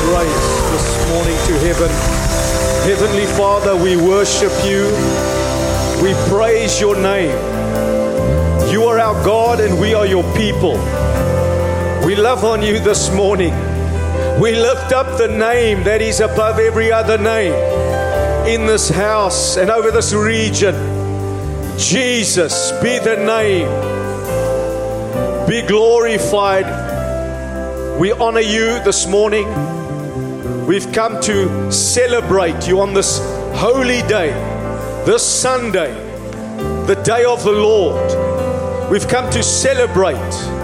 praise this morning to heaven. Heavenly Father, we worship you. We praise your name. You are our God and we are your people. We love on you this morning. We lift up the name that is above every other name in this house and over this region. Jesus, be the name. Be glorified. We honor you this morning. We've come to celebrate you on this holy day, this Sunday, the day of the Lord. We've come to celebrate,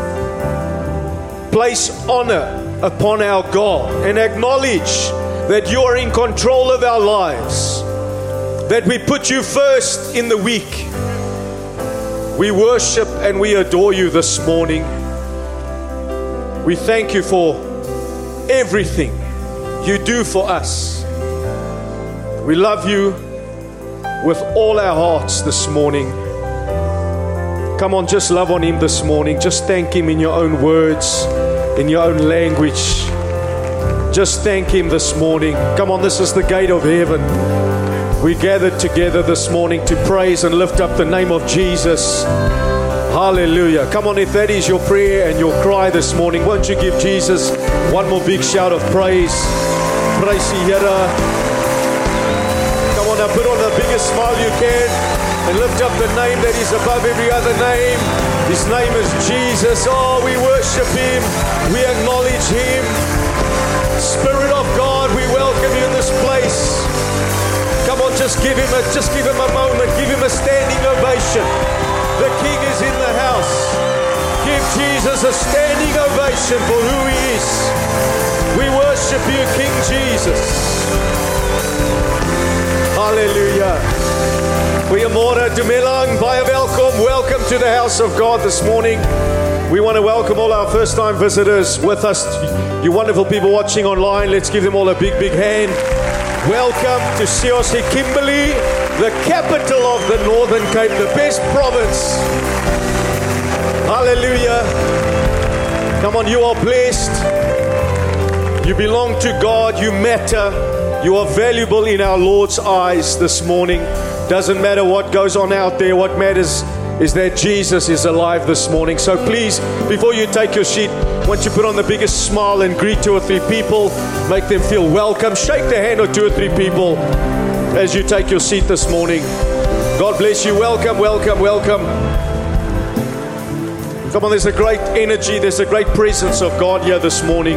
place honor upon our God, and acknowledge that you are in control of our lives, that we put you first in the week. We worship and we adore you this morning. We thank you for everything you do for us. We love you with all our hearts this morning. Come on, just love on him this morning. Just thank him in your own words, in your own language. Just thank him this morning. Come on, this is the gate of heaven. We gathered together this morning to praise and lift up the name of Jesus. Hallelujah. Come on, if that is your prayer and your cry this morning, won't you give Jesus one more big shout of praise? Praise the Here. Come on, now put on the biggest smile you can and lift up the name that is above every other name. His name is Jesus. Oh, we worship him. We acknowledge him. Spirit of God, we welcome you in this place. Come on, just give him a moment. Give him a standing ovation. The King is in the house. Give Jesus a standing ovation for who he is. We worship you, King Jesus. Hallelujah. Goeiemôre, Dumelang, baie welkom. Welcome to the house of God this morning. We want to welcome all our first-time visitors with us. You wonderful people watching online, let's give them all a big, big hand. Welcome to CRC Kimberley, the capital of the Northern Cape, the best province. Hallelujah. Come on, you are blessed. You belong to God. You matter. You are valuable in our Lord's eyes this morning. Doesn't matter what goes on out there. What matters is that Jesus is alive this morning. So please, before you take your seat, once you put on the biggest smile and greet 2 or 3 people, make them feel welcome. Shake the hand of 2 or 3 people as you take your seat this morning. God bless you. Welcome, welcome, welcome. Come on, there's a great energy. There's a great presence of God here this morning.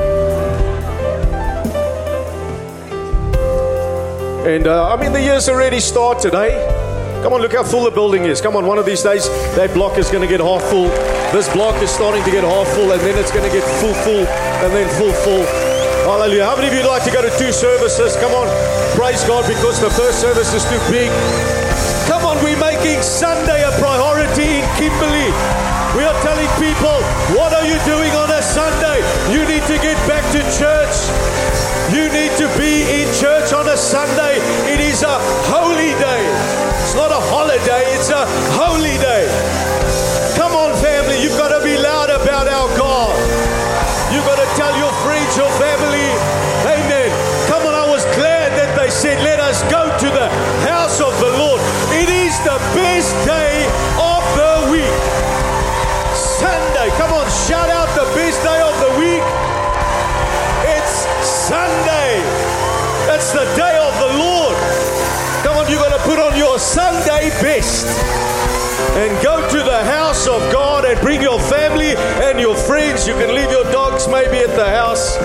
And the year's already started, eh? Come on, look how full the building is. Come on, one of these days, that block is going to get half full. This block is starting to get half full, and then it's going to get full, and then full. Hallelujah. How many of you like to go to 2 services? Come on, praise God, because the first service is too big. Come on, we're making Sunday a priority in Kimberley. We are telling people, what are you doing on a Sunday? You need to get back to church. You need to be in church on a Sunday. It is a holy day. It's not a holiday, it's a holy day. Come on, family, you've got to be loud about our God. You've got to tell your friends, your family, amen. Come on, I was glad that they said, let us go to the house of the Lord. It is the best day of the week. Sunday, come on, shout out the best day of the week. It's Sunday. That's the day of the Lord. Come on, you've got to put on your Sunday best and go to the house of God and bring your family and your friends. You can leave your dogs maybe at the house.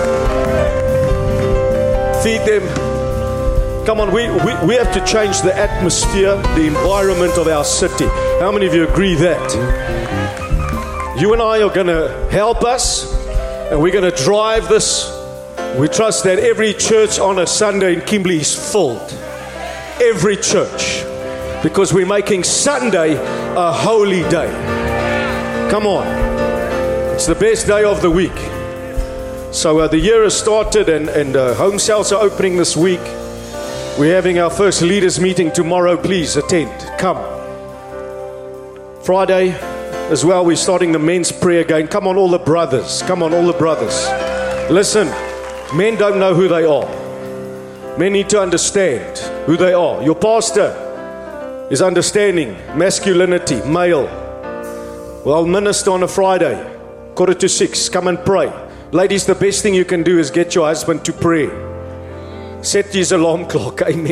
Feed them. Come on, we have to change the atmosphere, the environment of our city. How many of you agree that? You and I are going to help us, and we're going to drive this. We trust that every church on a Sunday in Kimberley is filled. Every church. Because we're making Sunday a holy day. Come on. It's the best day of the week. So the year has started and home cells are opening this week. We're having our first leaders meeting tomorrow. Please attend. Come. Friday as well, we're starting the men's prayer again. Come on, all the brothers. Come on, all the brothers. Listen, Men don't know who they are. Men need to understand who they are. Your pastor is understanding masculinity, male. Well, I'll minister on a Friday, 5:45. Come and pray. Ladies, the best thing you can do is get your husband to pray. Set his alarm clock. Amen.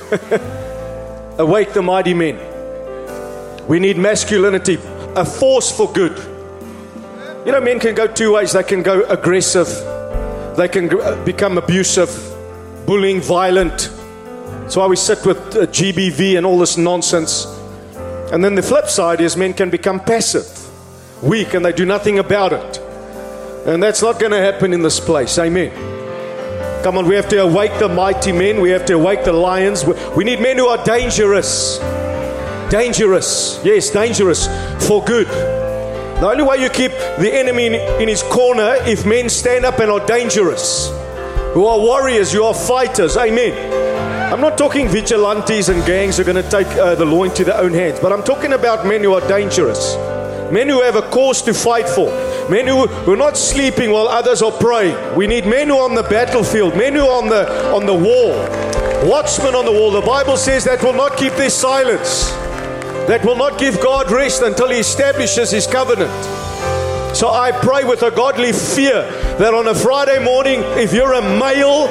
Awake the mighty men. We need masculinity, a force for good. You know, men can go two ways. They can go aggressive. They can become abusive, bullying, violent. That's why we sit with GBV and all this nonsense. And then the flip side is men can become passive, weak, and they do nothing about it. And that's not going to happen in this place. Amen. Come on, we have to awake the mighty men. We have to awake the lions. We need men who are dangerous. Dangerous. Yes, dangerous for good. The only way you keep the enemy in his corner if men stand up and are dangerous, who are warriors, who are fighters. Amen. I'm not talking vigilantes and gangs who are going to take the law into their own hands, but I'm talking about men who are dangerous. Men who have a cause to fight for. Men who are not sleeping while others are praying. We need men who are on the battlefield. Men who are on the wall. Watchmen on the wall. The Bible says that will not keep their silence. That will not give God rest until He establishes His covenant. So I pray with a godly fear that on a Friday morning, if you're a male,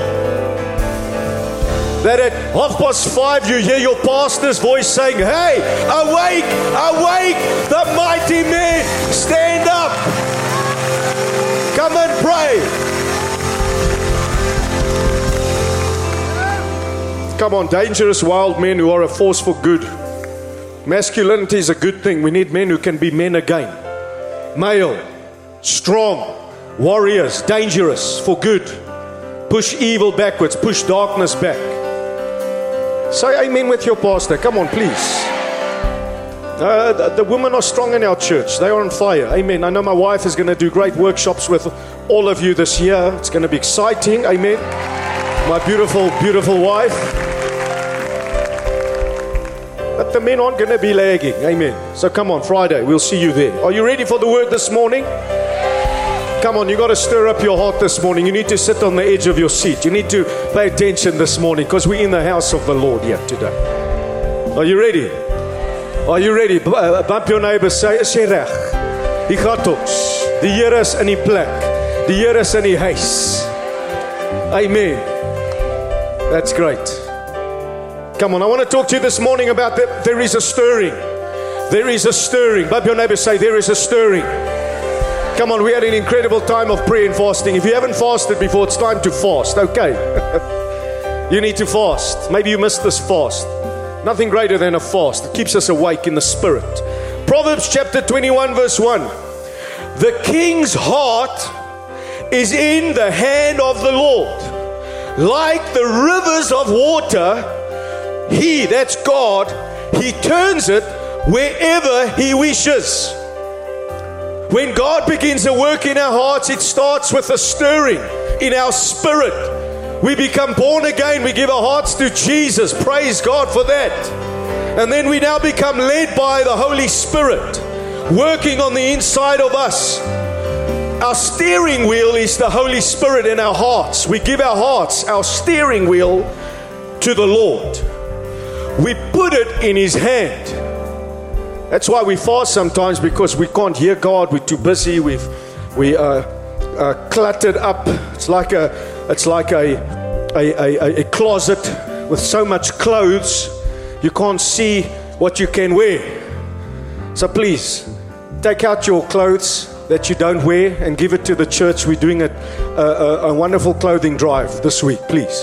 that at 5:30 you hear your pastor's voice saying, "Hey, awake, awake, the mighty men, stand up, come and pray." Come on, dangerous wild men who are a force for good. Masculinity is a good thing. We need men who can be men again. Male, strong, warriors, dangerous for good. Push evil backwards, push darkness back. Say amen with your pastor. Come on, please. The women are strong in our church. They are on fire. Amen. I know my wife is going to do great workshops with all of you this year. It's going to be exciting. Amen. My beautiful, beautiful wife. But the men aren't going to be lagging. Amen. So come on, Friday. We'll see you there. Are you ready for the word this morning? Come on, you got to stir up your heart this morning. You need to sit on the edge of your seat. You need to pay attention this morning because we're in the house of the Lord yet today. Are you ready? Are you ready? Bump your neighbor, say, "Is jy reg? Die gaat ons. Die Here is in die plek. Die Here is in die huis." Amen. That's great. Come on, I want to talk to you this morning about that. There is a stirring. There is a stirring. Bump your neighbor, say, "There is a stirring." Come on, we had an incredible time of prayer and fasting. If you haven't fasted before, it's time to fast, okay? You need to fast. Maybe you missed this fast. Nothing greater than a fast. It keeps us awake in the spirit. Proverbs chapter 21 verse 1. The king's heart is in the hand of the Lord. Like the rivers of water, He, that's God, He turns it wherever He wishes. When God begins to work in our hearts, it starts with a stirring in our spirit. We become born again. We give our hearts to Jesus. Praise God for that. And then we now become led by the Holy Spirit, working on the inside of us. Our steering wheel is the Holy Spirit in our hearts. We give our hearts, our steering wheel, to the Lord. We put it in His hand. That's why we fast sometimes, because we can't hear God. We're too busy. We are cluttered up. It's like a closet with so much clothes. You can't see what you can wear. So please, take out your clothes that you don't wear and give it to the church. We're doing a wonderful clothing drive this week, please.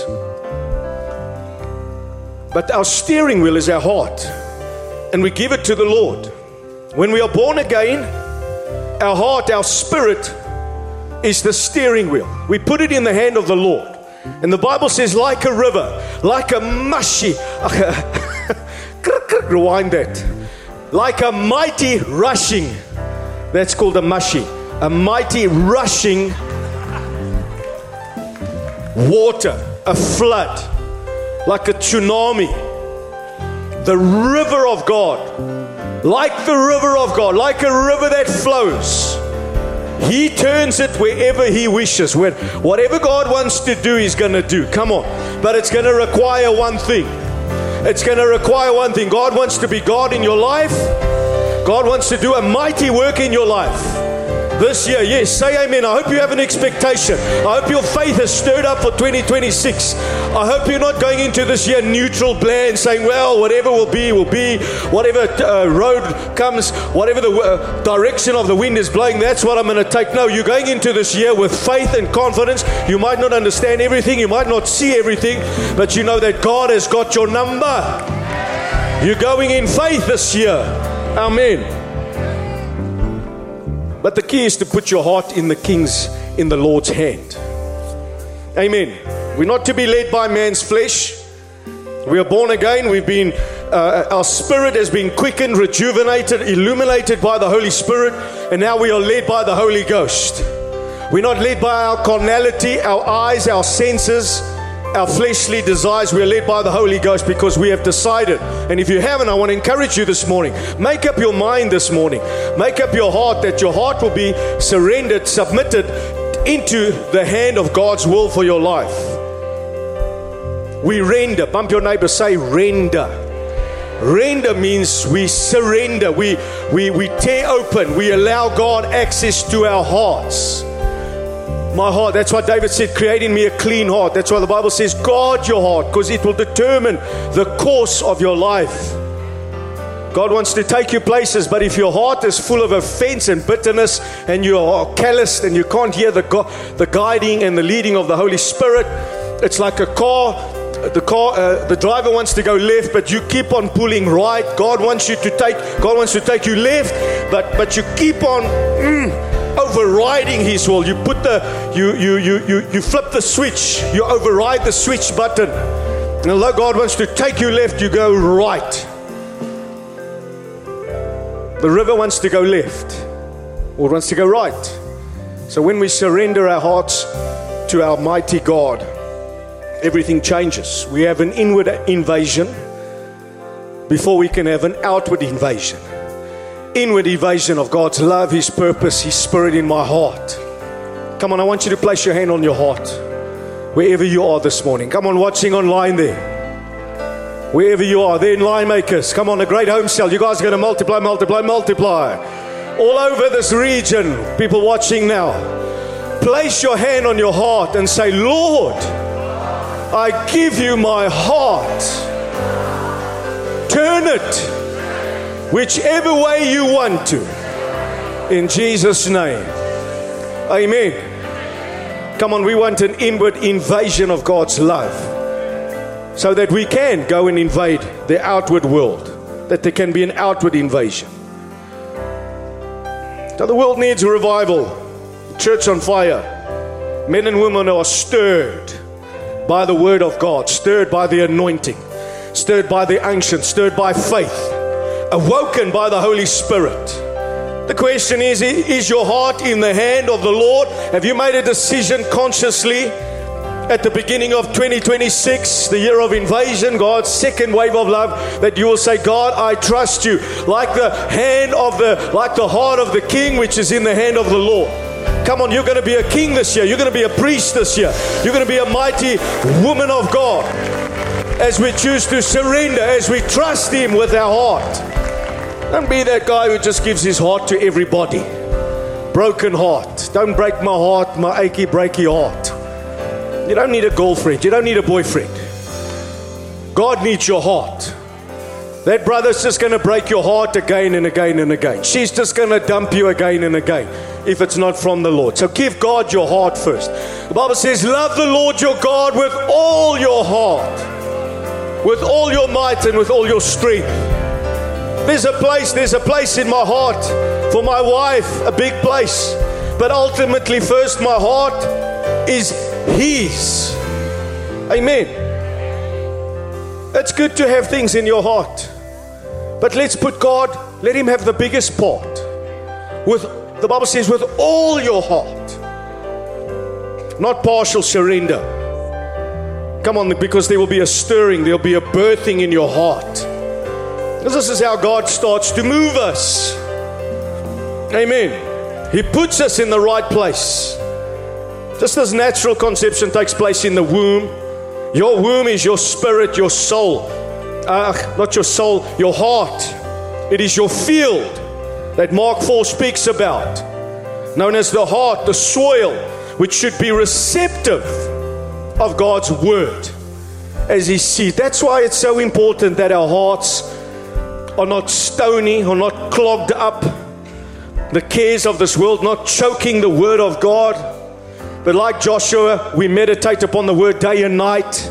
But our steering wheel is our heart, and we give it to the Lord. When we are born again, our heart, our spirit is the steering wheel. We put it in the hand of the Lord. And the Bible says, like a river, like a mushy, rewind that, like a mighty rushing, that's called a mushy, a mighty rushing water, a flood, like a tsunami. The river of God, like the river of God, like a river that flows. He turns it wherever He wishes. Whatever God wants to do, He's going to do. Come on. But it's going to require one thing. It's going to require one thing. God wants to be God in your life. God wants to do a mighty work in your life. This year, yes, say amen. I hope you have an expectation. I hope your faith is stirred up for 2026. I hope you're not going into this year neutral, bland, saying, well, whatever will be, will be. Whatever road comes, whatever the direction of the wind is blowing, that's what I'm going to take. No, you're going into this year with faith and confidence. You might not understand everything. You might not see everything, but you know that God has got your number. You're going in faith this year. Amen. But the key is to put your heart in the Lord's hand. Amen. We're not to be led by man's flesh. We are born again. We've been, our spirit has been quickened, rejuvenated, illuminated by the Holy Spirit. And now we are led by the Holy Ghost. We're not led by our carnality, our eyes, our senses, our fleshly desires. We are led by the Holy Ghost because we have decided. And if you haven't, I want to encourage you this morning. Make up your mind this morning. Make up your heart that your heart will be surrendered, submitted into the hand of God's will for your life. We render. Bump your neighbor, say render. Render means we surrender. We tear open. We allow God access to our hearts. My heart, that's why David said, create in me a clean heart. That's why the Bible says, guard your heart, because it will determine the course of your life. God wants to take you places, but if your heart is full of offense and bitterness, and you are calloused and you can't hear the guiding and the leading of the Holy Spirit, it's like a car. The driver wants to go left, but you keep on pulling right. God wants to take you left, but you keep on overriding His will. You put you flip the switch. You override the switch button. And although God wants to take you left, you go right. The river wants to go left, or wants to go right. So when we surrender our hearts to our mighty God, everything changes. We have an inward invasion before we can have an outward invasion. Inward invasion of God's love, His purpose, His Spirit in my heart. Come on, I want you to place your hand on your heart wherever you are this morning. Come on, watching online there. Wherever you are, they're in line makers. Come on, a great home cell. You guys are going to multiply. All over this region, people watching now. Place your hand on your heart and say, Lord, I give you my heart. Turn it whichever way you want to. In Jesus' name. Amen. Come on, we want an inward invasion of God's love, so that we can go and invade the outward world, that there can be an outward invasion. So the world needs a revival. Church on fire. Men and women who are stirred by the word of God, stirred by the anointing, stirred by the unction, stirred by faith, awoken by the Holy Spirit. The question is your heart in the hand of the Lord? Have you made a decision consciously at the beginning of 2026, the year of invasion, God's second wave of love, that you will say, God, I trust you, like the heart of the king, which is in the hand of the Lord. Come on, you're going to be a king this year. You're going to be a priest this year. You're going to be a mighty woman of God as we choose to surrender, as we trust Him with our heart. Don't be that guy who just gives his heart to everybody. Broken heart. Don't break my heart, my achy, breaky heart. You don't need a girlfriend. You don't need a boyfriend. God needs your heart. That brother's just going to break your heart again and again and again. She's just going to dump you again and again if it's not from the Lord. So give God your heart first. The Bible says, love the Lord your God with all your heart, with all your might, and with all your strength. There's a place in my heart for my wife, a big place. But ultimately, first, my heart is His. Amen. It's good to have things in your heart, but let's put God, let Him have the biggest part. The Bible says, with all your heart, not partial surrender. Come on, because there will be a stirring, there will be a birthing in your heart. Because this is how God starts to move us. Amen. He puts us in the right place. Just as natural conception takes place in the womb, your womb is your spirit, your soul. Not your soul, your heart. It is your field that Mark 4 speaks about, known as the heart, the soil, which should be receptive of God's word as He sees. That's why it's so important that our hearts are not stony or not clogged up. The cares of this world not choking the word of God. But like Joshua, we meditate upon the word day and night.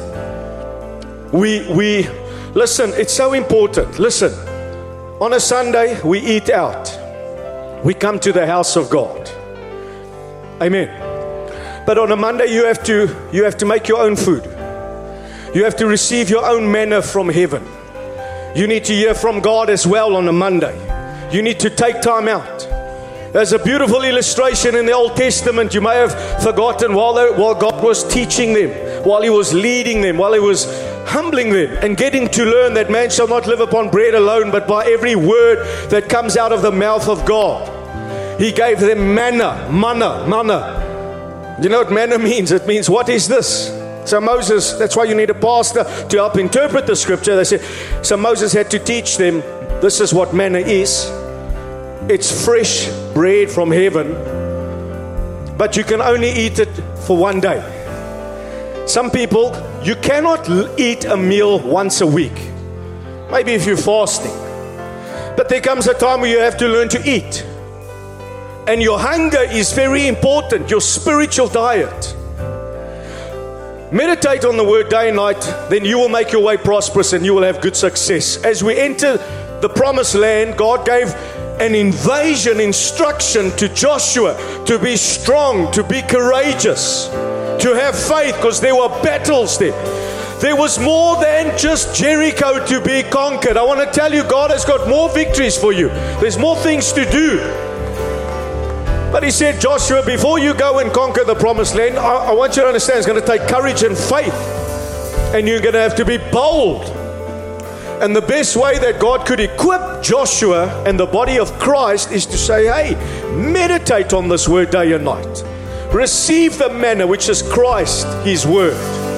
We listen, it's so important. Listen, on a Sunday, we eat out. We come to the house of God. Amen. But on a Monday, you have to make your own food. You have to receive your own manna from heaven. You need to hear from God as well on a Monday. You need to take time out. There's a beautiful illustration in the Old Testament you may have forgotten while God was teaching them, while He was leading them, while He was humbling them and getting to learn that man shall not live upon bread alone, but by every word that comes out of the mouth of God. He gave them manna. You know what manna means? It means, what is this? So Moses, that's why you need a pastor to help interpret the scripture. They said, so Moses had to teach them, this is what manna is. It's fresh bread from heaven, but you can only eat it for one day. Some people, you cannot eat a meal once a week. Maybe if you're fasting. But there comes a time where you have to learn to eat. And your hunger is very important, your spiritual diet. Meditate on the word day and night, then you will make your way prosperous and you will have good success. As we enter the promised land, God gave an invasion instruction to Joshua to be strong, to be courageous, to have faith, because there were battles there. There was more than just Jericho to be conquered. I want to tell you, God has got more victories for you. There's more things to do. But He said, Joshua, before you go and conquer the promised land, I want you to understand it's going to take courage and faith. And you're going to have to be bold. And the best way that God could equip Joshua and the body of Christ is to say, hey, meditate on this word day and night. Receive the manna, which is Christ, His word.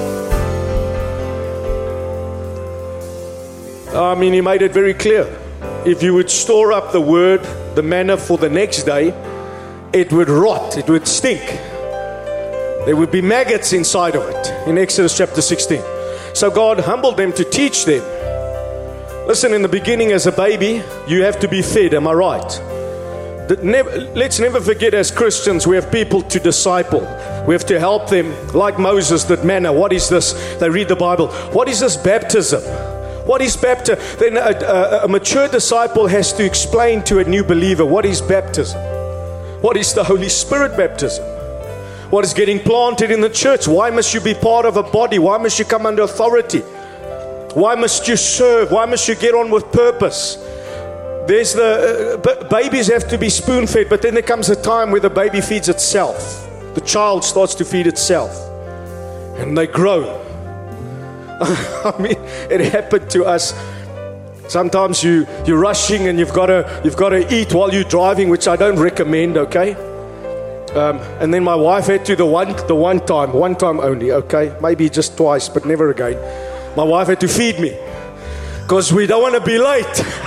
I mean, He made it very clear. If you would store up the word, the manna for the next day, it would rot, it would stink. There would be maggots inside of it in Exodus chapter 16. So God humbled them to teach them. Listen, in the beginning as a baby, you have to be fed, am I right? Let's never forget, as Christians, we have people to disciple. We have to help them, like Moses did manna. What is this? They read the Bible. What is this baptism? What is baptism? Then a mature disciple has to explain to a new believer, what is baptism? What is the Holy Spirit baptism? What is getting planted in the church? Why must you be part of a body? Why must you come under authority? Why must you serve? Why must you get on with purpose? There's babies have to be spoon-fed, but then there comes a time where the baby feeds itself. The child starts to feed itself, and they grow. I mean, it happened to us. Sometimes you're rushing and you've got to eat while you're driving, which I don't recommend. Okay. And then my wife had to the one time only. Okay, maybe just twice, but never again. My wife had to feed me because we don't want to be late.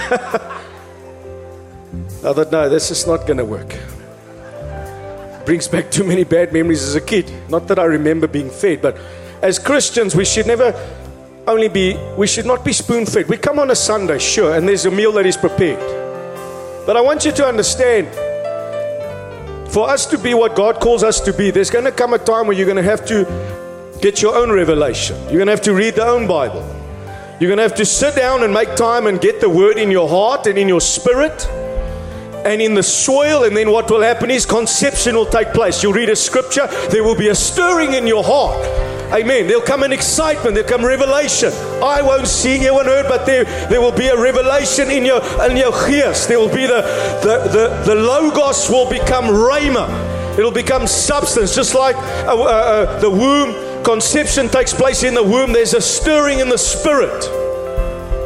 I thought, no, this is not going to work. Brings back too many bad memories as a kid. Not that I remember being fed, but as Christians, we should not be spoon-fed. We come on a Sunday, sure, and there's a meal that is prepared. But I want you to understand, for us to be what God calls us to be, there's going to come a time where you're going to have to get your own revelation. You're going to have to read the own Bible. You're going to have to sit down and make time and get the word in your heart and in your spirit and in the soil. And then what will happen is conception will take place. You'll read a scripture. There will be a stirring in your heart. Amen. There'll come an excitement. There'll come revelation. I won't see, you won't hear, but there will be a revelation in your geest. There will be the Logos will become Rhema. It'll become substance. Just like the womb, conception takes place in the womb. There's a stirring in the spirit.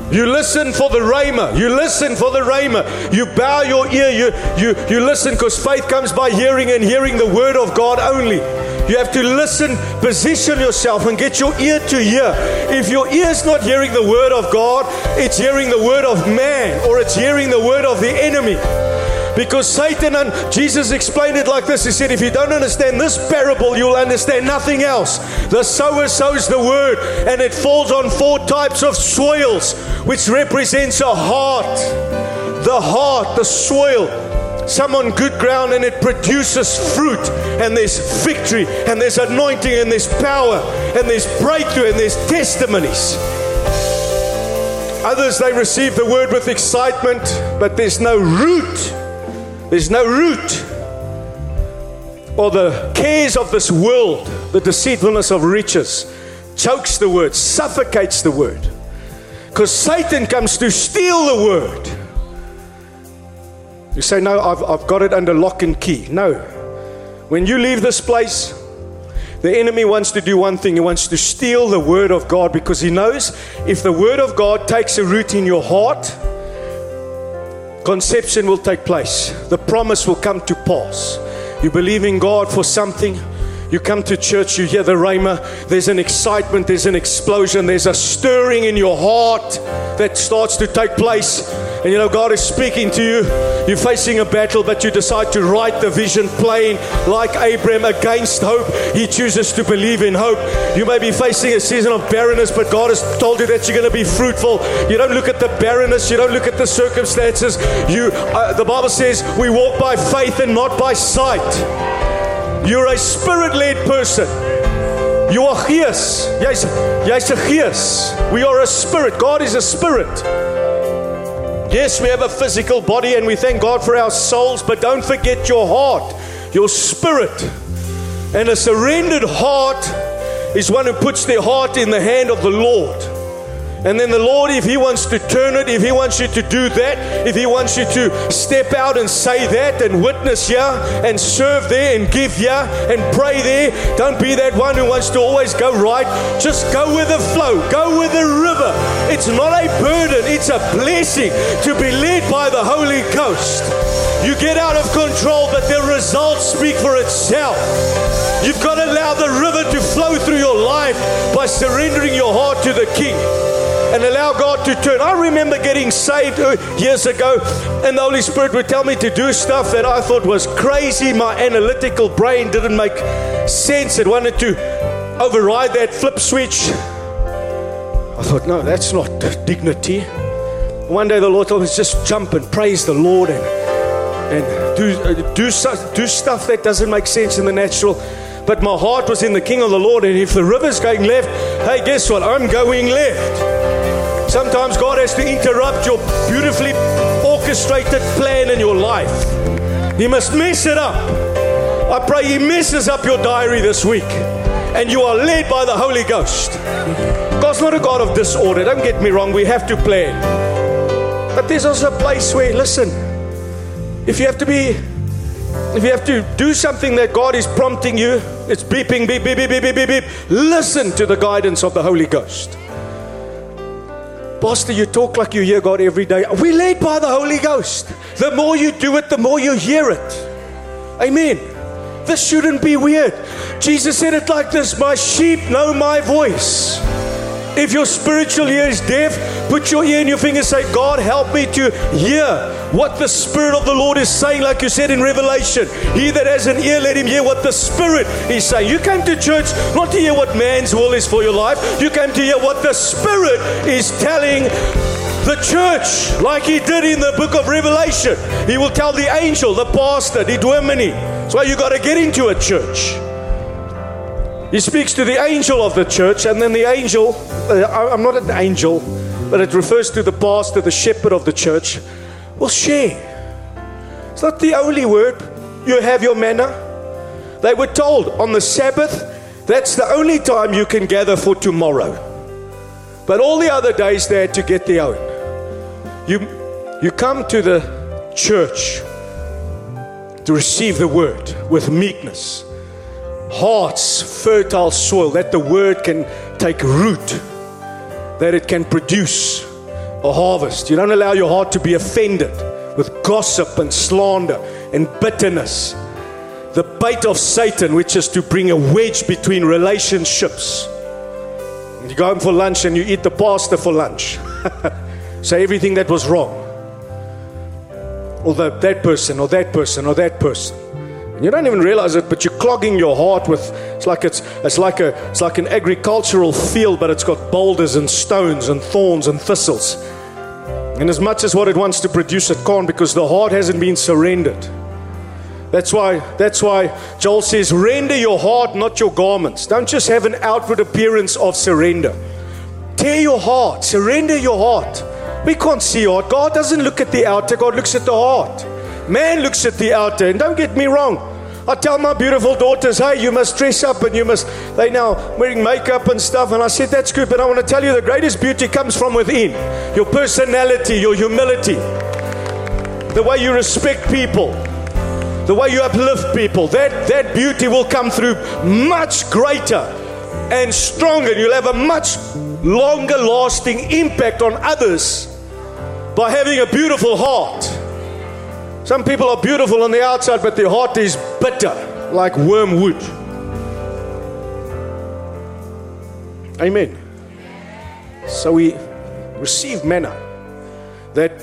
You listen for the rhema. You listen for the rhema. You bow your ear. You listen, because faith comes by hearing, and hearing the word of God only. You have to listen, position yourself, and get your ear to hear. If your ear is not hearing the word of God, it's hearing the word of man, or it's hearing the word of the enemy. Because Satan, and Jesus explained it like this. He said, if you don't understand this parable, you'll understand nothing else. The sower sows the word, and it falls on 4 types of soils, which represents a heart. The heart, the soil. Some on good ground, and it produces fruit, and there's victory, and there's anointing, and there's power, and there's breakthrough, and there's testimonies. Others, they receive the word with excitement, but there's no root. There's no root. Or the cares of this world, the deceitfulness of riches, chokes the word, suffocates the word. Because Satan comes to steal the word. You say, no, I've got it under lock and key. No. When you leave this place, the enemy wants to do one thing. He wants to steal the word of God, because he knows if the word of God takes a root in your heart, conception will take place. The promise will come to pass. You believe in God for something. You come to church, you hear the rhema. There's an excitement, there's an explosion, there's a stirring in your heart that starts to take place. And you know, God is speaking to you. You're facing a battle, but you decide to write the vision plain. Like Abraham, against hope, he chooses to believe in hope. You may be facing a season of barrenness, but God has told you that you're going to be fruitful. You don't look at the barrenness, you don't look at the circumstances. The Bible says we walk by faith and not by sight. You're a spirit-led person. You are gees. Jy's 'n gees. We are a spirit. God is a spirit. Yes, we have a physical body, and we thank God for our souls, but don't forget your heart, your spirit. And a surrendered heart is one who puts their heart in the hand of the Lord. And then the Lord, if He wants to turn it, if He wants you to do that, if He wants you to step out and say that and witness here and serve there and give here and pray there, don't be that one who wants to always go right. Just go with the flow. Go with the river. It's not a burden. It's a blessing to be led by the Holy Ghost. You get out of control, but the results speak for itself. You've got to allow the river to flow through your life by surrendering your heart to the King. And allow God to turn. I remember getting saved years ago, and the Holy Spirit would tell me to do stuff that I thought was crazy. My analytical brain didn't make sense. It wanted to override that flip switch. I thought, no, that's not dignity. One day the Lord told me, just jump and praise the Lord and do stuff that doesn't make sense in the natural. But my heart was in the King of the Lord, and if the river's going left, hey, guess what? I'm going left. Sometimes God has to interrupt your beautifully orchestrated plan in your life. He must mess it up. I pray He messes up your diary this week, and you are led by the Holy Ghost. God's not a God of disorder. Don't get me wrong. We have to plan. But there's also a place where, listen, if you have to do something that God is prompting you, it's beeping, beep, beep, beep, beep, beep, beep, beep. Listen to the guidance of the Holy Ghost. Pastor, you talk like you hear God every day. We're led by the Holy Ghost. The more you do it, the more you hear it. Amen. This shouldn't be weird. Jesus said it like this: my sheep know my voice. If your spiritual ear is deaf, put your ear in your finger and say, God, help me to hear what the Spirit of the Lord is saying, like you said in Revelation. He that has an ear, let him hear what the Spirit is saying. You came to church not to hear what man's will is for your life. You came to hear what the Spirit is telling the church, like He did in the book of Revelation. He will tell the angel, the pastor, the dominee. That's why you got to get into a church. He speaks to the angel of the church, and then the angel, I'm not an angel, but it refers to the pastor, the shepherd of the church, will share. It's not the only word. You have your manna. They were told on the Sabbath, that's the only time you can gather for tomorrow. But all the other days they had to get their own. You come to the church to receive the word with meekness. Hearts, fertile soil, that the word can take root, that it can produce a harvest. You don't allow your heart to be offended with gossip and slander and bitterness. The bait of Satan, which is to bring a wedge between relationships. You go home for lunch and you eat the pastor for lunch. Say everything that was wrong. Or that person, or that person, or that person. And you don't even realize it, but you're clogging your heart with, it's like an agricultural field, but it's got boulders and stones and thorns and thistles. And as much as what it wants to produce, it can't, because the heart hasn't been surrendered. That's why Joel says, render your heart, not your garments. Don't just have an outward appearance of surrender. Tear your heart, surrender your heart. We can't see your heart. God doesn't look at the outer, God looks at the heart. Man looks at the outer, and don't get me wrong. I tell my beautiful daughters, hey, you must dress up, and they now wearing makeup and stuff. And I said, that's good, but I want to tell you the greatest beauty comes from within. Your personality, your humility, the way you respect people, the way you uplift people, that beauty will come through much greater and stronger. You'll have a much longer lasting impact on others by having a beautiful heart. Some people are beautiful on the outside, but their heart is bitter, like wormwood. Amen. So we receive manna that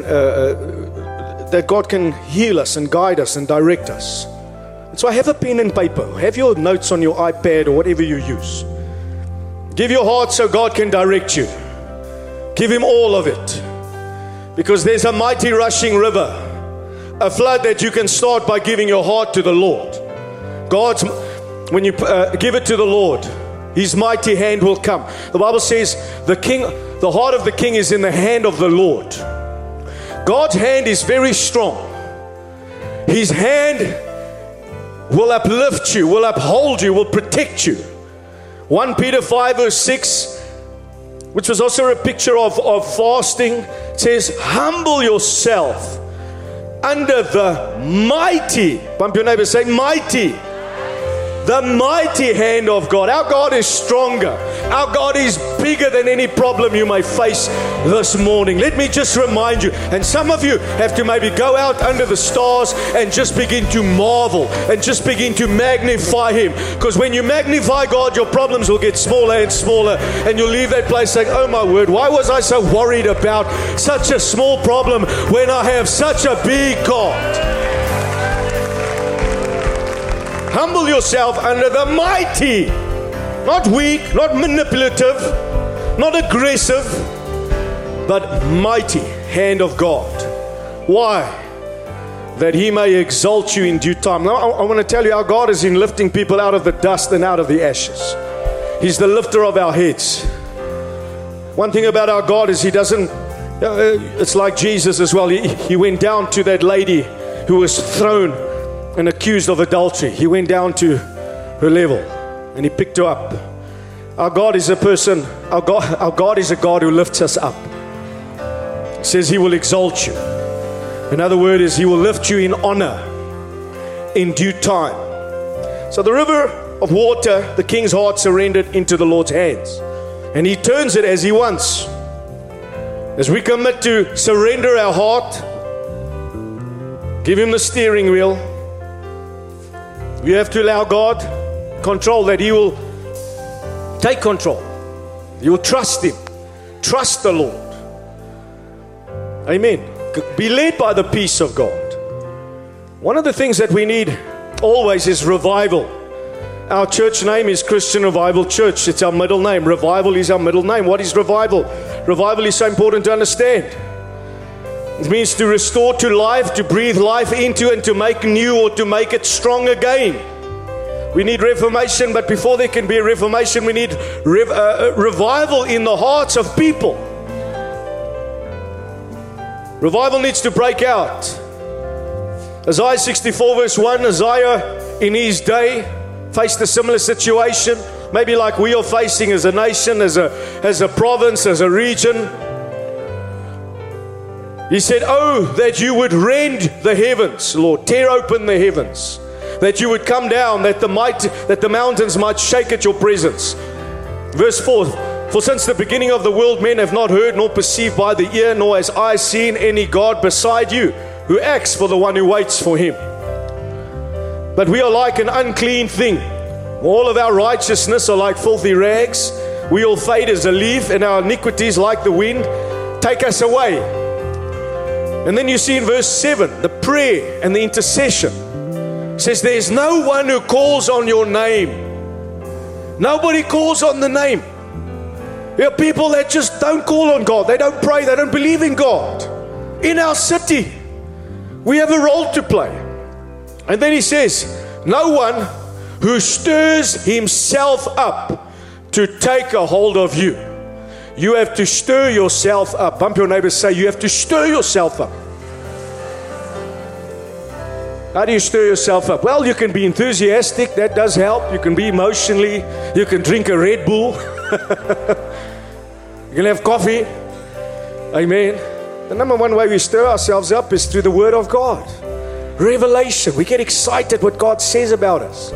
God can heal us and guide us and direct us. And so I have a pen and paper. Have your notes on your iPad or whatever you use. Give your heart so God can direct you. Give Him all of it. Because there's a mighty rushing river, a flood that you can start by giving your heart to the Lord. When you give it to the Lord, His mighty hand will come. The Bible says the heart of the king is in the hand of the Lord. God's hand is very strong. His hand will uplift you, will uphold you, will protect you. 1 Peter 5 verse 6, which was also a picture of fasting, says, humble yourself under the mighty, bump your neighbor, say mighty, the mighty hand of God. Our God is stronger. Our God is bigger than any problem you may face this morning. Let me just remind you, and some of you have to maybe go out under the stars and just begin to marvel and just begin to magnify Him. Because when you magnify God, your problems will get smaller and smaller, and you'll leave that place saying, oh my word, why was I so worried about such a small problem when I have such a big God? Humble yourself under the mighty, not weak, not manipulative, not aggressive, but mighty hand of God. Why? That He may exalt you in due time. Now, I want to tell you, our God is in lifting people out of the dust and out of the ashes. He's the lifter of our heads. One thing about our God is He doesn't, it's like Jesus as well. He went down to that lady who was thrown and accused of adultery. He went down to her level and He picked her up. Our God is a person, our God is a God who lifts us up. He says He will exalt you. Another word is He will lift you in honor in due time. So the river of water, the king's heart surrendered into the Lord's hands, and He turns it as He wants. As we commit to surrender our heart, give Him the steering wheel, you have to allow God control, that He will take control. You will trust Him. Trust the Lord. Amen. Be led by the peace of God. One of the things that we need always is revival. Our church name is Christian Revival Church. It's our middle name. Revival is our middle name. What is revival? Revival is so important to understand. It means to restore to life, to breathe life into, and to make new, or to make it strong again. We need reformation, but before there can be a reformation, we need revival in the hearts of people. Revival needs to break out. Isaiah 64 verse 1, Isaiah in his day faced a similar situation, maybe like we are facing as a nation, as a province, as a region. He said, oh, that you would rend the heavens, Lord, tear open the heavens, that you would come down, that the mountains might shake at your presence. Verse 4, For since the beginning of the world, men have not heard, nor perceived by the ear, nor has eye seen any God beside you, who acts for the one who waits for him. But we are like an unclean thing. All of our righteousness are like filthy rags. We all fade as a leaf, and our iniquities like the wind take us away. And then you see in verse 7, the prayer and the intercession. It says, there is no one who calls on your name. Nobody calls on the name. There are people that just don't call on God. They don't pray. They don't believe in God. In our city, we have a role to play. And then he says, no one who stirs himself up to take a hold of you. You have to stir yourself up. Bump your neighbor, say, you have to stir yourself up. How do you stir yourself up? Well, you can be enthusiastic. That does help. You can be emotionally. You can drink a Red Bull. You can have coffee. Amen. The number one way we stir ourselves up is through the Word of God. Revelation. We get excited what God says about us.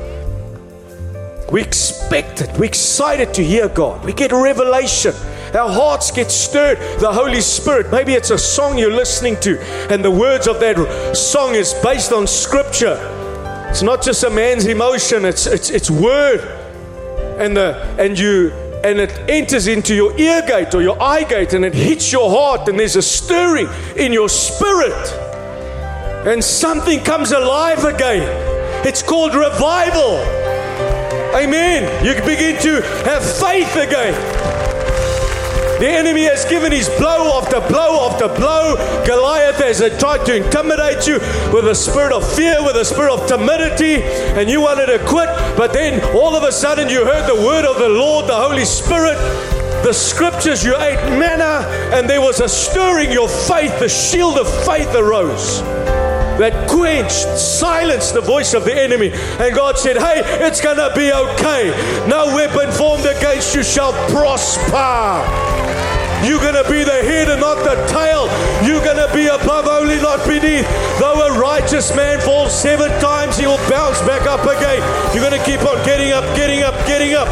We expect it. We're excited to hear God. We get revelation. Our hearts get stirred. The Holy Spirit. Maybe it's a song you're listening to, and the words of that song is based on Scripture. It's not just a man's emotion. It's word, and it enters into your ear gate or your eye gate, and it hits your heart, and there's a stirring in your spirit, and something comes alive again. It's called revival. Amen. You begin to have faith again. The enemy has given his blow after blow after blow. Goliath has tried to intimidate you with a spirit of fear, with a spirit of timidity, and you wanted to quit. But then all of a sudden you heard the word of the Lord, the Holy Spirit, the scriptures, you ate manna, and there was a stirring. Your faith, the shield of faith arose. That quenched, silenced the voice of the enemy. And God said, hey, it's going to be okay. No weapon formed against you shall prosper. You're going to be the head and not the tail. You're going to be above only, not beneath. Though a righteous man falls 7 times, he will bounce back up again. You're going to keep on getting up, getting up, getting up.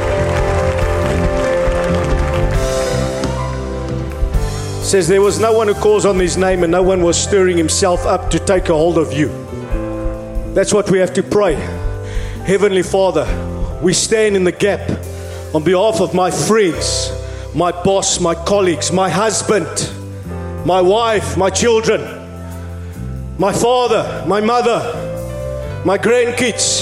Says there was no one who calls on his name, and no one was stirring himself up to take a hold of you. That's what we have to pray. Heavenly Father, we stand in the gap on behalf of my friends, my boss, my colleagues, my husband, my wife, my children, my father, my mother, my grandkids.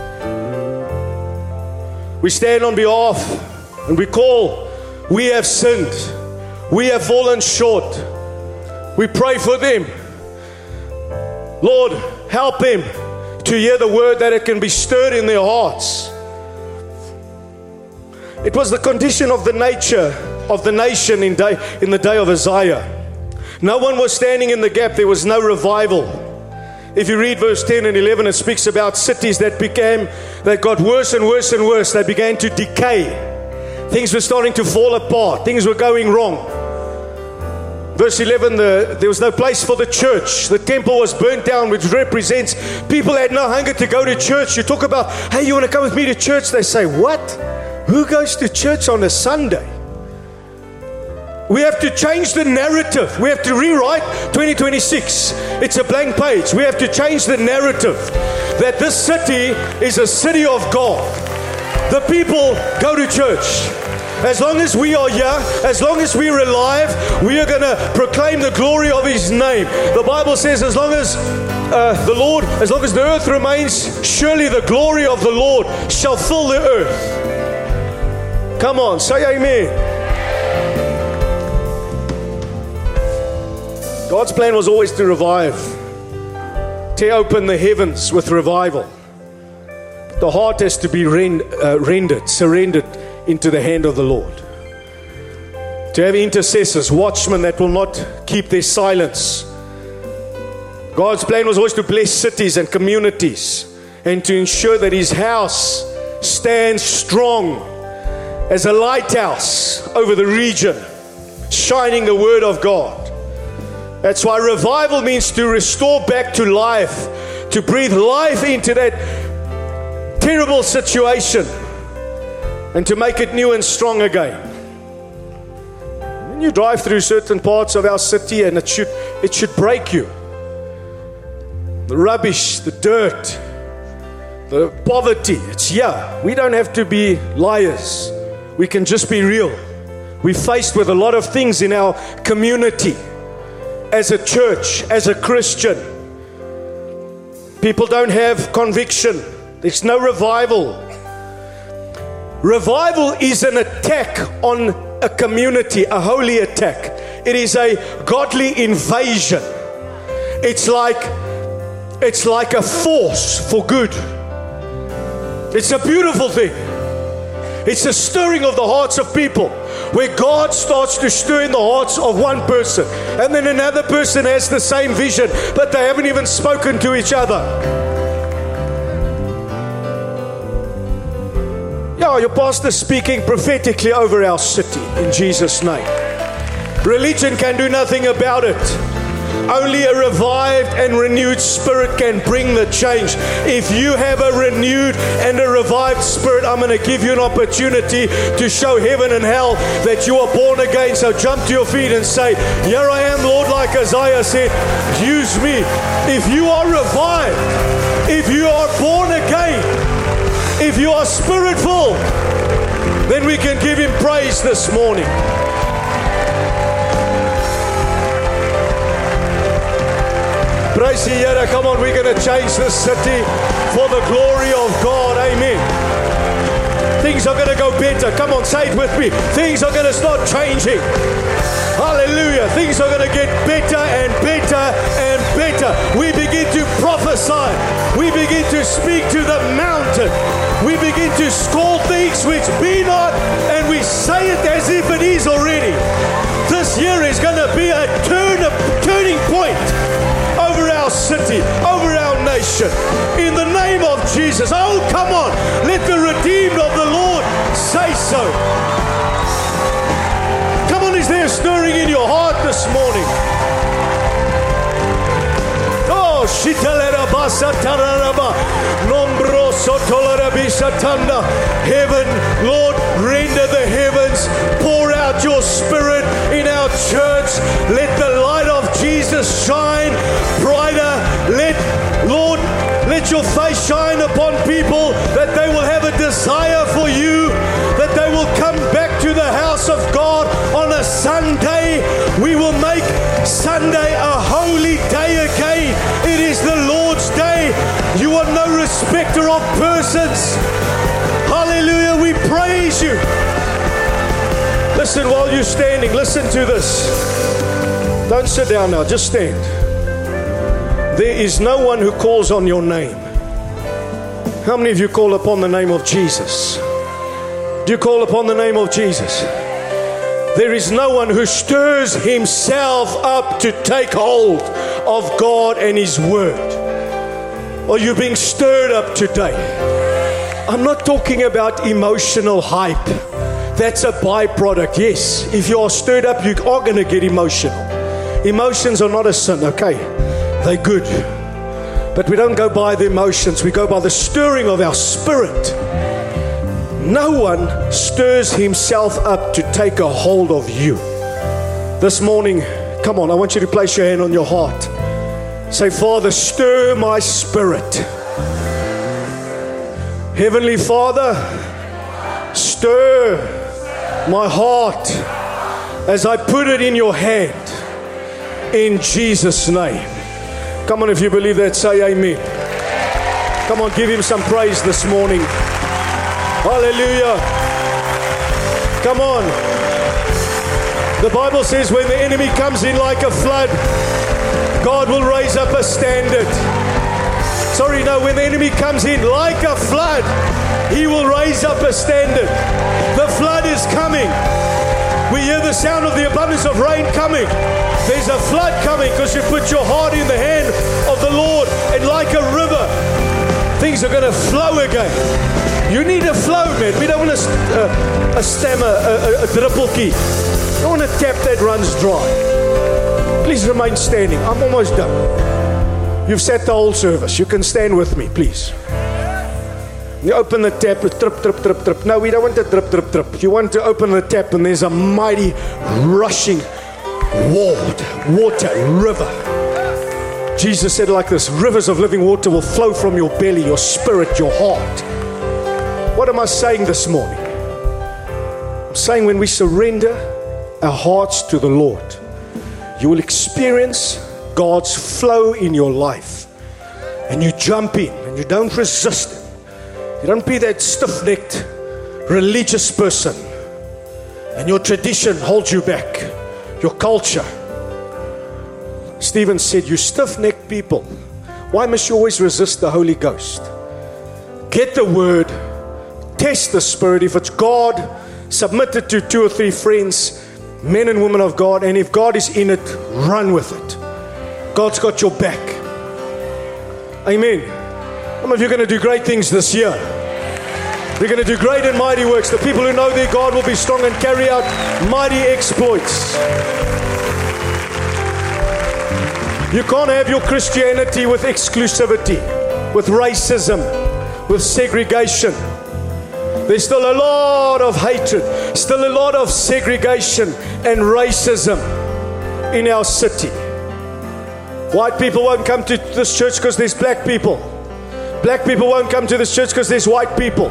We stand on behalf and we call, we have sinned. We have fallen short. We pray for them. Lord, help them to hear the word, that it can be stirred in their hearts. It was the condition of the nature of the nation in the day of Isaiah. No one was standing in the gap. There was no revival. If you read verse 10 and 11, it speaks about cities that got worse and worse and worse. They began to decay. Things were starting to fall apart. Things were going wrong. Verse 11, there was no place for the church. The temple was burnt down, which represents people had no hunger to go to church. You talk about, hey, you want to come with me to church? They say, what? Who goes to church on a Sunday? We have to change the narrative. We have to rewrite 2026. It's a blank page. We have to change the narrative that this city is a city of God. The people go to church. As long as we are here, as long as we're alive, we are going to proclaim the glory of His name. The Bible says as long as the earth remains, surely the glory of the Lord shall fill the earth. Come on, say amen. God's plan was always to revive, tear open the heavens with revival. The heart has to be surrendered into the hand of the Lord. To have intercessors, watchmen that will not keep their silence. God's plan was always to bless cities and communities and to ensure that His house stands strong as a lighthouse over the region, shining the Word of God. That's why revival means to restore back to life, to breathe life into that terrible situation. and to make it new and strong again. When you drive through certain parts of our city, and it should break you. The rubbish, the dirt, the poverty, it's here. We don't have to be liars. We can just be real. We're faced with a lot of things in our community, as a church, as a Christian. People don't have conviction. There's no revival. Revival is an attack on a community, a holy attack. It is a godly invasion. It's like a force for good. It's a beautiful thing. It's a stirring of the hearts of people, where God starts to stir in the hearts of one person, and then another person has the same vision, but they haven't even spoken to each other. Yeah, your pastor's speaking prophetically over our city in Jesus' name. Religion can do nothing about it. Only a revived and renewed spirit can bring the change. If you have a renewed and a revived spirit, I'm going to give you an opportunity to show heaven and hell that you are born again. So jump to your feet and say, here I am, Lord, like Isaiah said, use me. If you are revived, if you are born again, if you are spirit-full, then we can give Him praise this morning. Praise the Lord. Come on, we're going to change this city for the glory of God. Amen. Things are going to go better. Come on, say it with me. Things are going to start changing. Hallelujah. Things are going to get better and better and better. We begin to prophesy. We begin to speak to the mountain. We begin to call things which be not, and we say it as if it is already. This year is going to be a turning point over our city, over our nation, in the name of Jesus. Oh, come on, let the redeemed of the Lord say so. Come on, is there a stirring in your heart this morning? Oh, shitalera basa tararaba, nombro sotolara bisatanda. Heaven, Lord, render the heavens, pour out your spirit in our church. Let the light of Jesus shine brighter. Let your face shine upon people, that they will have a desire for you, that they will come back to the house of God on a Sunday. We will make Sunday a holy day again. It is the Lord's day. You are no respecter of persons. Hallelujah, we praise you. Listen while you're standing, listen to this. Don't sit down now, just stand. There is no one who calls on your name. How many of you call upon the name of Jesus? Do you call upon the name of Jesus? There is no one who stirs himself up to take hold of God and His Word. Are you being stirred up today? I'm not talking about emotional hype. That's a byproduct. Yes, if you are stirred up, you are going to get emotional. Emotions are not a sin, okay? They're good. But we don't go by the emotions. We go by the stirring of our spirit. No one stirs himself up to take a hold of you. This morning, come on, I want you to place your hand on your heart. Say, Father, stir my spirit. Heavenly Father, stir my heart as I put it in your hand. In Jesus' name. Come on, if you believe that, say amen. Come on, give Him some praise this morning. Hallelujah. Come on. The Bible says when the enemy comes in like a flood, God will raise up a standard. When the enemy comes in like a flood, He will raise up a standard. The flood is coming. We hear the sound of the abundance of rain coming. There's a flood coming because you put your heart in the hand of the Lord, and like a river, things are going to flow again. You need a flow, man. We don't want a stammer, a drippelkie. We don't want a tap that runs dry. Please remain standing. I'm almost done. You've sat the whole service. You can stand with me, please. You open the tap, it's drip, drip, drip, drip. No, we don't want the drip, drip, drip. You want to open the tap and there's a mighty rushing water, river. Jesus said it like this: rivers of living water will flow from your belly, your spirit, your heart. What am I saying this morning? I'm saying when we surrender our hearts to the Lord, you will experience God's flow in your life. And you jump in and you don't resist it. You don't be that stiff-necked religious person and your tradition holds you back, your culture. Stephen said, you stiff-necked people, why must you always resist the Holy Ghost? Get the word, test the Spirit. If it's God, submit it to 2 or 3 friends, men and women of God, and if God is in it, run with it. God's got your back. Amen. Some of you are going to do great things this year. They're going to do great and mighty works. The people who know their God will be strong and carry out mighty exploits. You can't have your Christianity with exclusivity, with racism, with segregation. There's still a lot of hatred, still a lot of segregation and racism in our city. White people won't come to this church because there's black people. Black people won't come to this church because there's white people.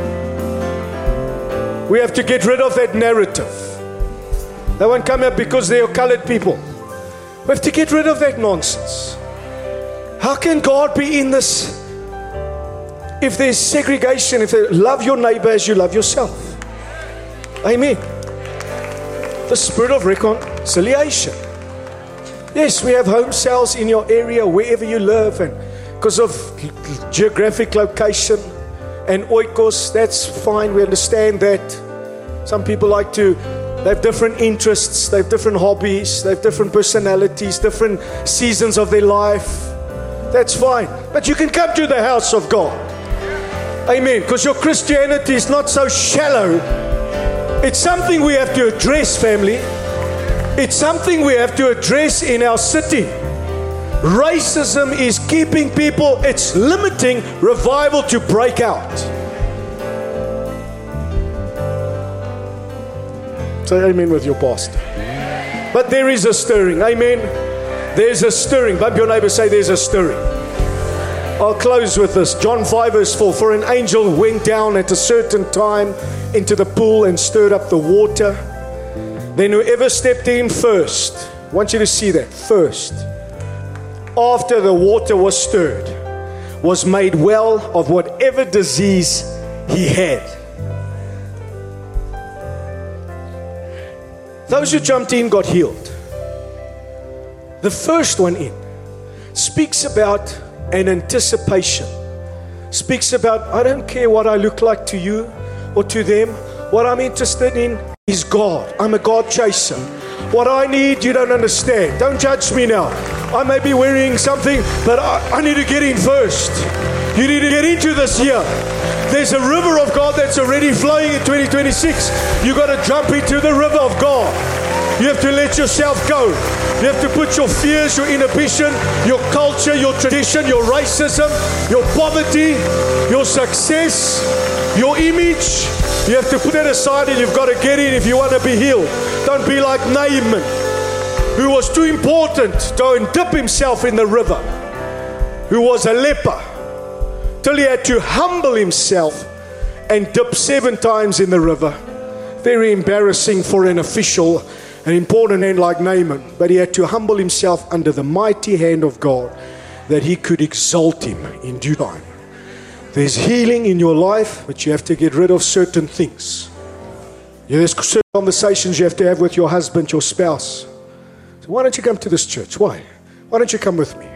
We have to get rid of that narrative. They won't come here because they are colored people. We have to get rid of that nonsense. How can God be in this if there's segregation, if they love your neighbor as you love yourself? Amen. The spirit of reconciliation. Yes, we have home cells in your area, wherever you live, and because of geographic location and oikos, that's fine. We understand that. Some people like to, they have different interests, they have different hobbies, they have different personalities, different seasons of their life. That's fine. But you can come to the house of God. Amen. Because your Christianity is not so shallow. It's something we have to address, family. It's something we have to address in our city. Racism is keeping people, it's limiting revival to break out. Say amen with your pastor. But there is a stirring. Amen. There's a stirring. Bump your neighbor, say there's a stirring. I'll close with this. John 5 verse 4. For an angel went down at a certain time into the pool and stirred up the water. Then whoever stepped in first, I want you to see that, first, after the water was stirred, was made well of whatever disease he had. Those who jumped in got healed. The first one in speaks about an anticipation. Speaks about, I don't care what I look like to you or to them. What I'm interested in is God. I'm a God chaser. What I need, you don't understand. Don't judge me now. I may be wearing something, but I need to get in first. You need to get into this year. There's a river of God that's already flowing in 2026. You got to jump into the river of God. You have to let yourself go. You have to put your fears, your inhibition, your culture, your tradition, your racism, your poverty, your success, your image. You have to put that aside and you've got to get in if you want to be healed. Don't be like Naaman, who was too important to go and dip himself in the river, who was a leper, till he had to humble himself and dip 7 times in the river. Very embarrassing for an official, an important hand like Naaman, but he had to humble himself under the mighty hand of God that he could exalt him in due time. There's healing in your life, but you have to get rid of certain things. There's certain conversations you have to have with your husband, your spouse. So why don't you come to this church? Why? Why don't you come with me?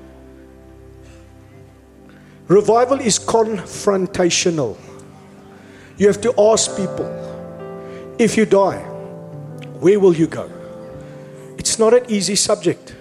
Revival is confrontational. You have to ask people, if you die, where will you go? It's not an easy subject.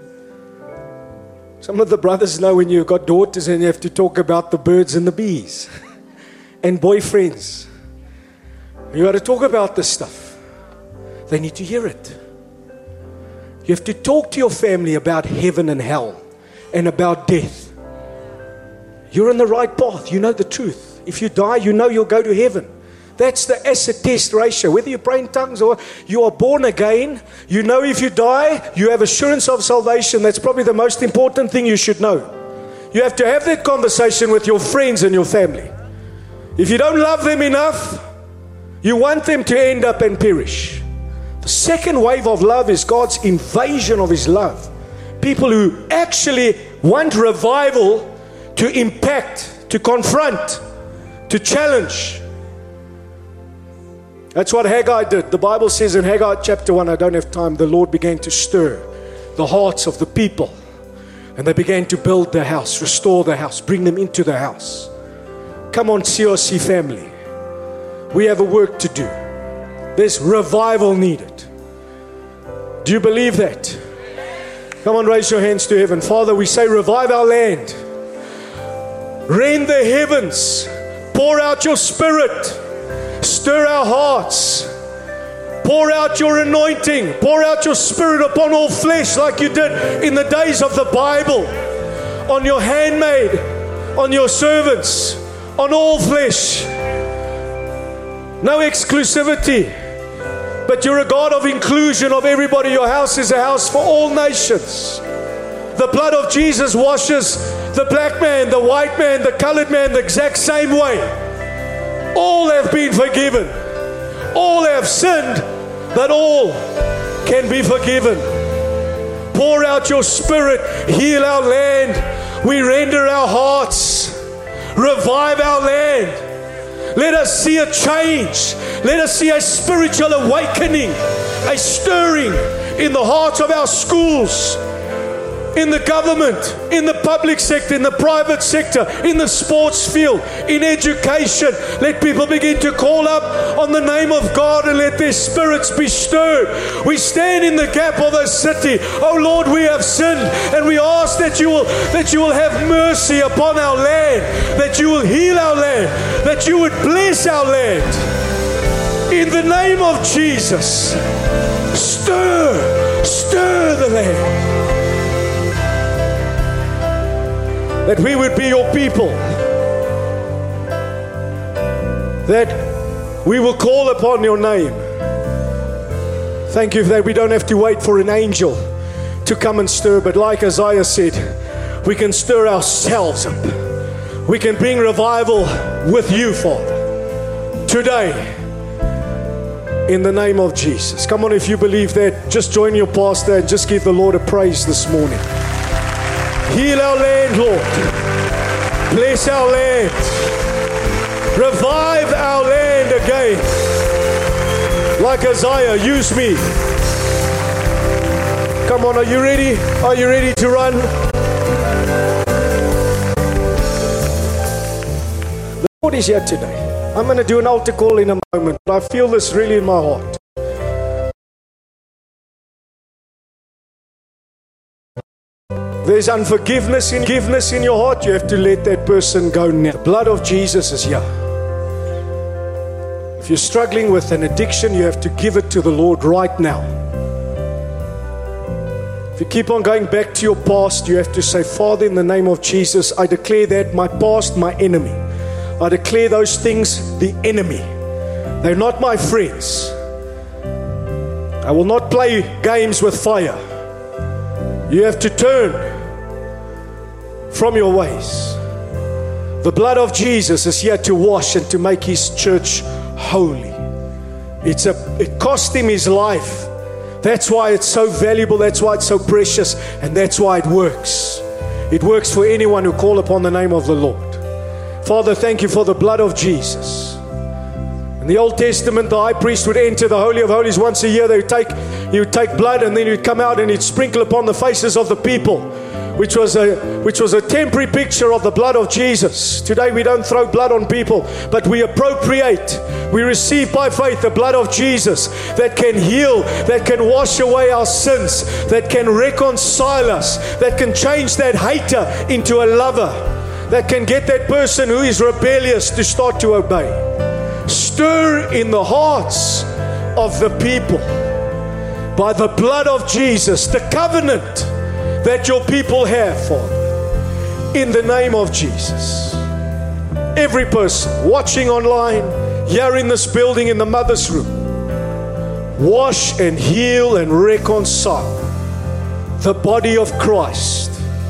Some of the brothers know when you've got daughters and you have to talk about the birds and the bees and boyfriends. You got to talk about this stuff. They need to hear it. You have to talk to your family about heaven and hell and about death. You're on the right path. You know the truth. If you die, you know you'll go to heaven. That's the acid test ratio. Whether you pray in tongues or you are born again, you know if you die, you have assurance of salvation. That's probably the most important thing you should know. You have to have that conversation with your friends and your family. If you don't love them enough, you want them to end up and perish. The second wave of love is God's invasion of His love. People who actually want revival to impact, to confront, to challenge. That's what Haggai did. The Bible says in Haggai chapter 1, I don't have time, the Lord began to stir the hearts of the people. And they began to build the house, restore the house, bring them into the house. Come on, CRC family. We have a work to do. There's revival needed. Do you believe that? Come on, raise your hands to heaven. Father, we say revive our land. Rend the heavens. Pour out your Spirit. Stir our hearts. Pour out your anointing. Pour out your Spirit upon all flesh like you did in the days of the Bible. On your handmaid, on your servants, on all flesh. No exclusivity. But you're a God of inclusion of everybody. Your house is a house for all nations. The blood of Jesus washes the black man, the white man, the colored man the exact same way. All have been forgiven. All have sinned, but all can be forgiven. Pour out your Spirit. Heal our land. We render our hearts. Revive our land. Let us see a change. Let us see a spiritual awakening, a stirring in the hearts of our schools, in the government, in the public sector, in the private sector, in the sports field, in education. Let people begin to call up on the name of God and let their spirits be stirred. We stand in the gap of a city. Oh Lord, we have sinned, and we ask that you will have mercy upon our land, that you will heal our land, that you would bless our land. In the name of Jesus, stir the land. That we would be your people. That we will call upon your name. Thank you that we don't have to wait for an angel to come and stir, but like Isaiah said, we can stir ourselves up. We can bring revival with you, Father, today, in the name of Jesus. Come on, if you believe that, just join your pastor and just give the Lord a praise this morning. Heal our land, Lord. Bless our land. Revive our land again. Like Isaiah, use me. Come on, are you ready? Are you ready to run? The Lord is here today. I'm going to do an altar call in a moment, but I feel this really in my heart. There's unforgiveness in your heart. You have to let that person go now. The blood of Jesus is here. If you're struggling with an addiction, you have to give it to the Lord right now. If you keep on going back to your past, you have to say, Father, in the name of Jesus, I declare that my past, my enemy. I declare those things the enemy. They're not my friends. I will not play games with fire. You have to turn from your ways. The blood of Jesus is here to wash and to make His church holy. It cost Him His life. That's why it's so valuable. That's why it's so precious. And that's why it works. It works for anyone who call upon the name of the Lord. Father, thank you for the blood of Jesus. In the Old Testament, the high priest would enter the Holy of Holies once a year. He would take blood, and then he'd come out and he'd sprinkle upon the faces of the people, which was a temporary picture of the blood of Jesus. Today we don't throw blood on people, but we appropriate. We receive by faith the blood of Jesus that can heal, that can wash away our sins, that can reconcile us, that can change that hater into a lover, that can get that person who is rebellious to start to obey. Stir in the hearts of the people by the blood of Jesus, the covenant that your people have, Father, in the name of Jesus. every person watching online, here in this building, in the mother's room, wash and heal and reconcile the body of Christ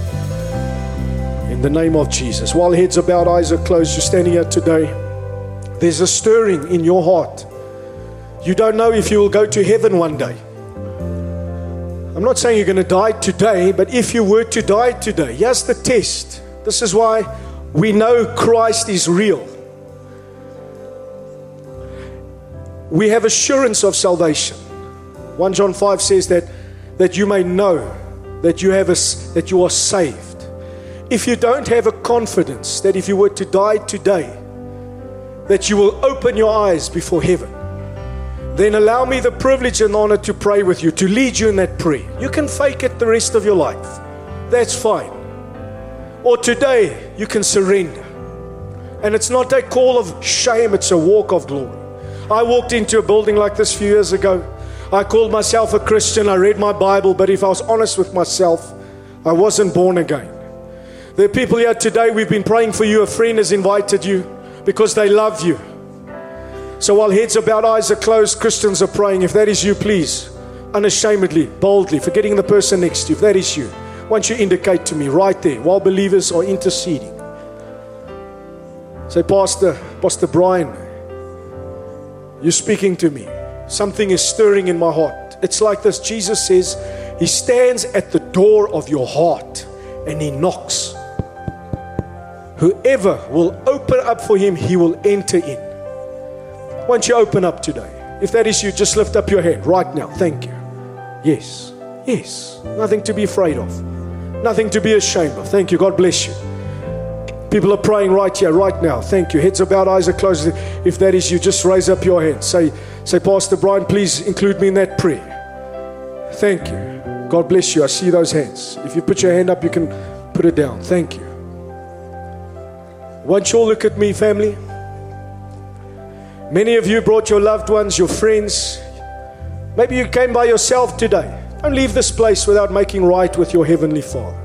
in the name of Jesus. While heads are bowed, eyes are closed, you're standing here today, there's a stirring in your heart. You don't know if you will go to heaven one day. I'm not saying you're going to die today, but if you were to die today, here's the test. This is why we know Christ is real. We have assurance of salvation. 1 John 5 says that you may know that you are saved. If you don't have a confidence that if you were to die today, that you will open your eyes before heaven, then allow me the privilege and honor to pray with you, to lead you in that prayer. You can fake it the rest of your life. That's fine. Or today, you can surrender. And it's not a call of shame, it's a walk of glory. I walked into a building like this a few years ago. I called myself a Christian, I read my Bible, but if I was honest with myself, I wasn't born again. There are people here today, we've been praying for you, a friend has invited you because they love you. So while heads are bowed, eyes are closed, Christians are praying. If that is you, please, unashamedly, boldly, forgetting the person next to you, if that is you, won't you indicate to me right there while believers are interceding? Say, Pastor Brian, you're speaking to me. Something is stirring in my heart. It's like this. Jesus says, He stands at the door of your heart and He knocks. Whoever will open up for Him, He will enter in. Won't you open up today? If that is you, just lift up your hand right now. Thank you. Yes. Yes. Nothing to be afraid of. Nothing to be ashamed of. Thank you. God bless you. People are praying right here, right now. Thank you. Heads are bowed, eyes are closed. If that is you, just raise up your hand. Say, Pastor Brian, please include me in that prayer. Thank you. God bless you. I see those hands. If you put your hand up, you can put it down. Thank you. Won't you all look at me, family? Many of you brought your loved ones, your friends. Maybe you came by yourself today. Don't leave this place without making right with your Heavenly Father.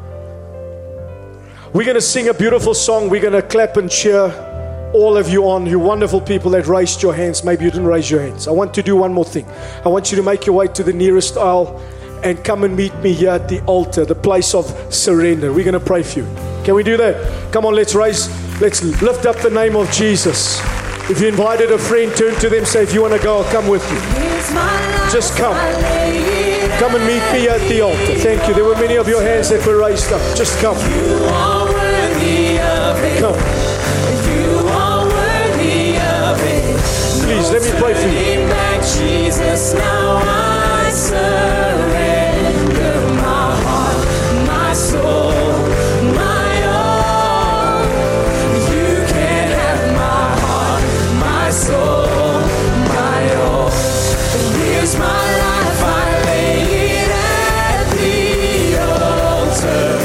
We're going to sing a beautiful song. We're going to clap and cheer all of you on, you wonderful people that raised your hands. Maybe you didn't raise your hands. I want to do one more thing. I want you to make your way to the nearest aisle and come and meet me here at the altar, the place of surrender. We're going to pray for you. Can we do that? Come on, let's lift up the name of Jesus. If you invited a friend, turn to them, say, if you want to go, I'll come with you. Just come. Come and meet me at the altar. Thank you. There were many of your hands that were raised up. Just come. You are worthy of it. Come. You are worthy of it. Please, let me pray for you. Back, Jesus, now I surrender my heart, my soul, my all. You can have my heart, my soul, my all. Here's my life, I lay it at the altar.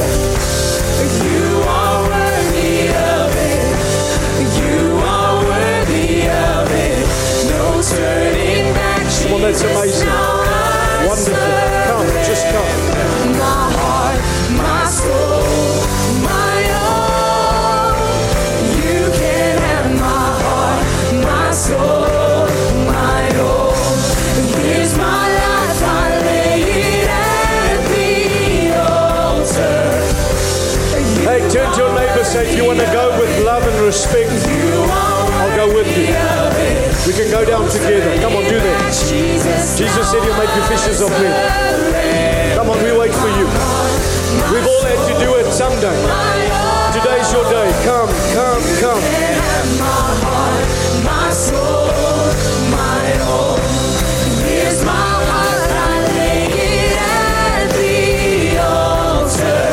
You are worthy of it. You are worthy of it. No turning back, Jesus. Well, that's amazing. Wonderful. Come, just come. My heart, my soul, my all. You can have my heart, my soul, my all. Here's my life, I lay it at the altar. Hey, turn to your neighbor, say, if you want to go with love and respect, I'll go with you. We can go down together. Come on, do that. Jesus said He'll make you fishers of men. Come on, we wait for you. We've all had to do it someday. Today's your day. Come, come, come. My heart, my soul, my all. Here's my heart, I lay it at the altar.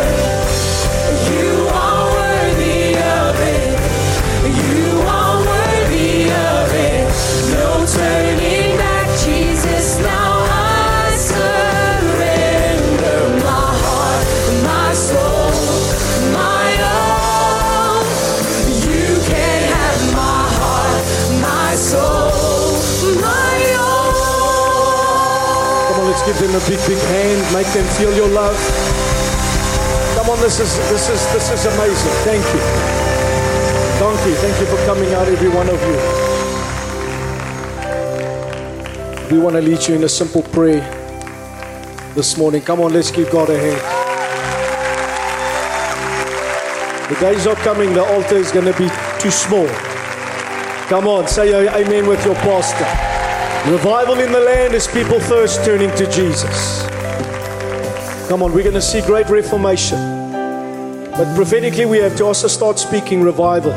You are worthy of it. You are worthy of it. No turning back, Jesus. Now I surrender my heart, my soul, my all. You can have my heart, my soul, my all. Come on, let's give them a big, big hand. Make them feel your love. Come on, this is amazing. Thank you. Thank you. Thank you for coming out, every one of you. We want to lead you in a simple prayer this morning. Come on, let's give God a hand. The days are coming, the altar is going to be too small. Come on, say amen with your pastor. Revival in the land is people first turning to Jesus. Come on, we're going to see great reformation. But prophetically, we have to also start speaking revival.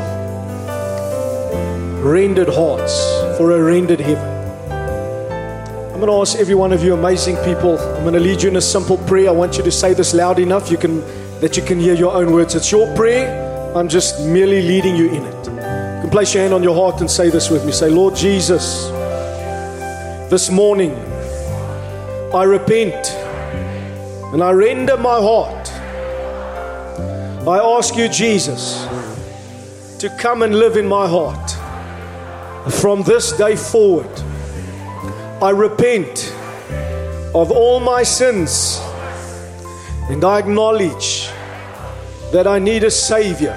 Rendered hearts for a rendered heaven. I'm going to ask every one of you amazing people, I'm going to lead you in a simple prayer. I want you to say this loud enough that you can hear your own words. It's your prayer. I'm just merely leading you in it. You can place your hand on your heart and say this with me. Say, Lord Jesus, this morning I repent and I render my heart. I ask you, Jesus, to come and live in my heart. From this day forward, I repent of all my sins and I acknowledge that I need a Savior.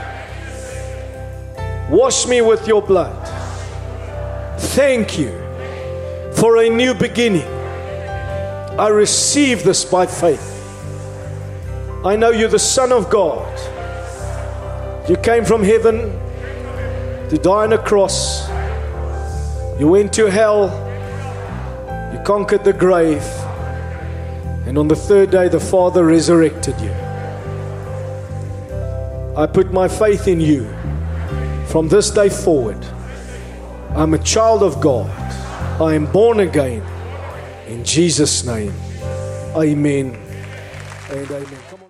Wash me with your blood. Thank you for a new beginning. I receive this by faith. I know you're the Son of God. You came from heaven to die on a cross. You went to hell. You conquered the grave. And on the third day, the Father resurrected you. I put my faith in you. From this day forward, I'm a child of God. I am born again. In Jesus' name, amen and amen. Come on.